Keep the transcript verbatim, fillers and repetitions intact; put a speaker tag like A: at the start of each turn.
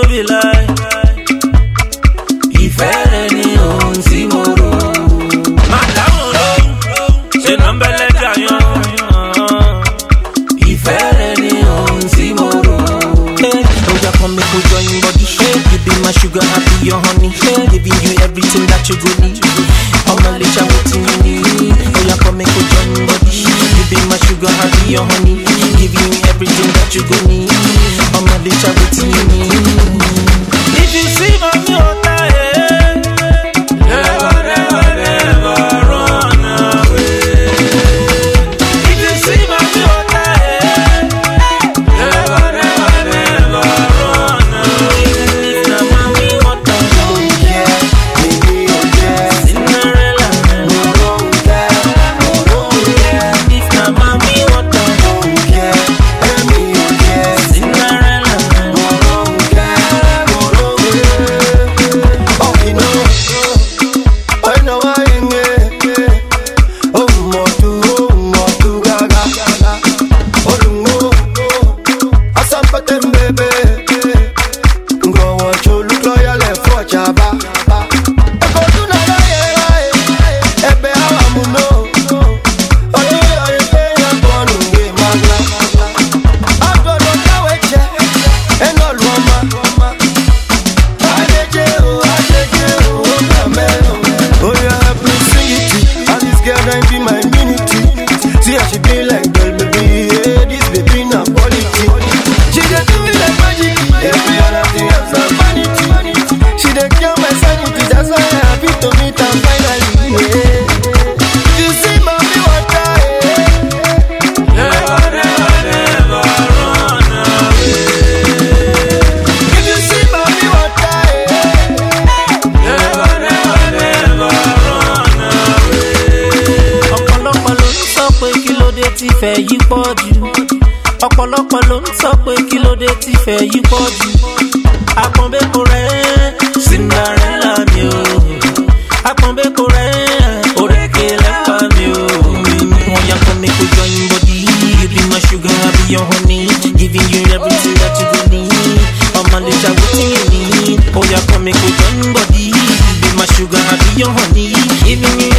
A: no be lie. Ìfẹ́ rẹ ni ohun tí mo rò. Má dáhùn lóhùn, ṣe nà ń bẹ́lẹ̀ jàyàn. Ìfẹ́ rẹ ni ohun tí mo rò.
B: Oh yeah, come make we join body. You be my sugar, I be your honey. Giving you everything that you go need. All my licha waiting you need. Oh yeah, come make we join body. You be my sugar, I be your honey. Giving you everything that you go need. All my licha waiting you need.
A: If you see my water, never, never, never run away. If you see my water, never, never, never run away. If na mommy water,
B: Oh yeah, baby, oh yeah.
A: Cinderella,
B: Oh yeah, oh yeah.
A: if na mommy water,
B: Oh yeah, baby, oh yeah.
A: Cinderella.
B: Oh yeah, oh yeah. Oh you know, I know I ain't it. Oh motu, oh motu gaga. Oh lungo, asampatem baby. Go watch you look loyal for chaba. Eko tu na la ye, ebe awa muno. Oye oye pe ya bonu we magna. Agbolo kaweche, eno luoma. Ajeje o, ajeje o, kame o. Oh yeah, help me sing it. And this girl ain't be my immunity. See how she be like girl, baby. Yeah, this baby na quality. She dey do me like magic. Every other thing else na vanity. She dey cure my sanity. That's why I'm happy to meet her finally. Yeah. You see, mommy, what I
A: Never, never, never run away.
B: If you see, mommy, what I
A: Never, never, never run away.
B: ọ̀pọ̀lọpọ̀ ló ń sọ pé kí ló dé tí fẹ́ yí pọ̀ jù. ọ̀pọ̀lọpọ̀ ló ń sọ pé kí ló dé tí fẹ́ yí pọ̀ jù. àpọ̀nbẹ́kọ rẹ̀ Cinderella mi o. àpọ̀nbẹ́kọ rẹ̀ òrèké lẹ́pà mi o. wọ́n yà kọ́ mi kó join body. You be my sugar, I be your honey. Giving you everything that you go need. ọmọ lè jà wetin you need. ó yà kọ́ mi kó join body. You be my sugar, I be your honey. Giving you